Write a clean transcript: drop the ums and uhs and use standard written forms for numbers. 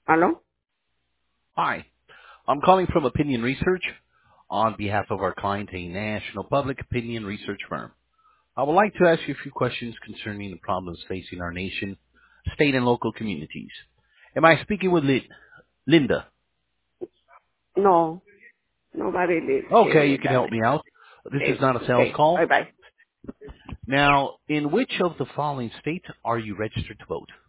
Hello? Hi. I'm calling from Opinion Research on behalf of our client, a national public opinion research firm. I would like to ask you a few questions concerning the problems facing our nation, state, and local communities. Am I speaking with Linda? No, nobody lives here Okay, you with can that help name. me out. This is Okay, not a sales okay, call. bye-bye. Now, in which of the following states are you registered to vote?